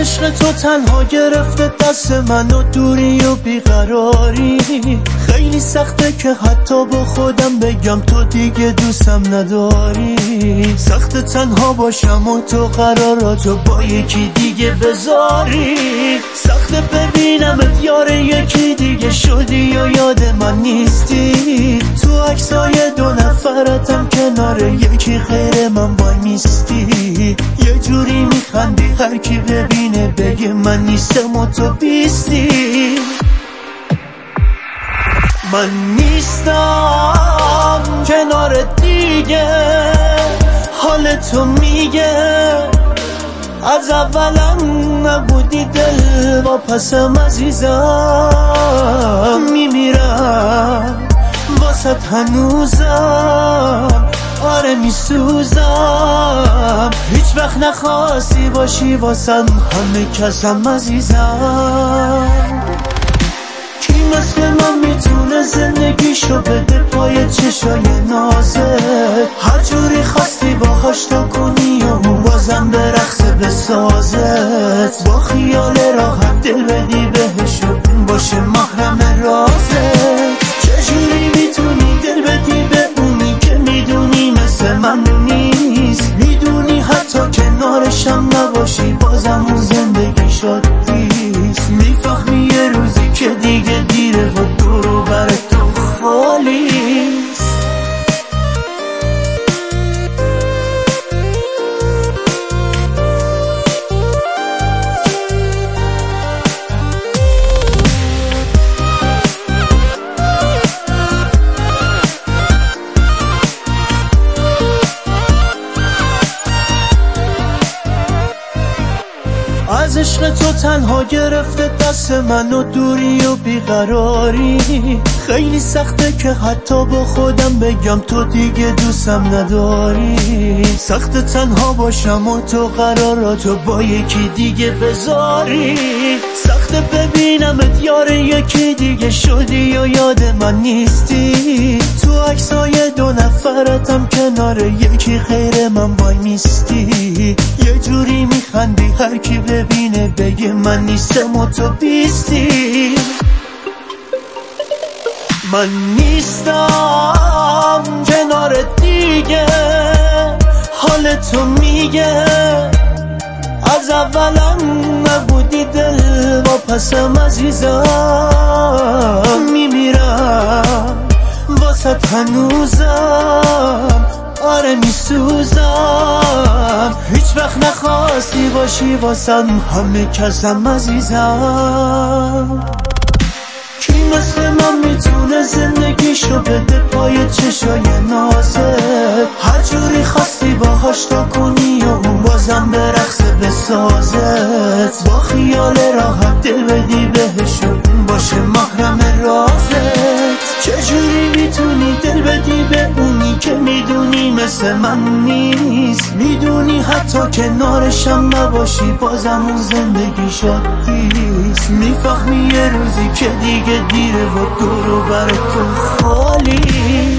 عشق تو تنها گرفته دست من و دوری و بیقراری. خیلی سخته که حتی با خودم بگم تو دیگه دوستم نداری. سخت تنها باشم و تو قراراتو با یکی دیگه بذاری. سخته ببینمت یار یکی دیگه شدی و یاد من نیستی. تو عکسای دو نفرتم کنار یکی غیر من وای میستی. یه جوری میخندی هر کی ببینه بگه من نیستم و تو بیستی. من نیستم کنار دیگه حال تو میگه از اولم نبودی دل با پسم عزیزم. میمیرم واسه هنوزم آره میسوزم. هیچ وقت نخواستی باشی واسم همه کسم عزیزم. کی مثل من میتونه زندگیشو بده پای چشای نازت؟ هر جوری خواستی باهاش تا کنی و بازم به رقص بسازت. با خیال راحت دل بدی بهش و باشه محرم رازت. چجوری میتونی دل بدی به اونی که میدونی مثل من نیست؟ میدونی حتی کنارشم نباشی بازم اون زندگی شد نیست. میفهمی یه روزی که دیگه دیره و دورو بر تو خالیست. از عشق تو تنها گرفته دست من و دوری و بیقراری. خیلی سخته که حتی با خودم بگم تو دیگه دوستم نداری. سخت تنها باشم و تو قراراتو با یکی دیگه بذاری. سخته ببینمت یار یکی دیگه شدی و یاد من نیستی. تو عکسای دو نفرتم کنار یکی غیر من وای میستی. یه جوری میخندی هر کی ببینه بگه من نیستم و تو بیستی. من نیستم کنار دیگه حال تو میگه از اولم نبودی دل با پسم عزیزم. میمیرم واسه هنوزم آره میسوزم. هیچ وقت نخواستی باشی واسم همه کسم عزیزم. کی مثل من میتونه زندگیشو بده پای چشای نازت؟ هر جوری خواستی باهاش تا کنی و بازم به رقص بسازت. با خیال راحت دل بدی بهش و باشه محرم رازت. چجوری میتونی دل بدی به اونی که میدونی مثل من نیست؟ میدونی حتی کنارشم نباشی بازم اون زندگی شد نیست. میفهمی یه روزی که دیگه دیره و دورو بر تو خالی.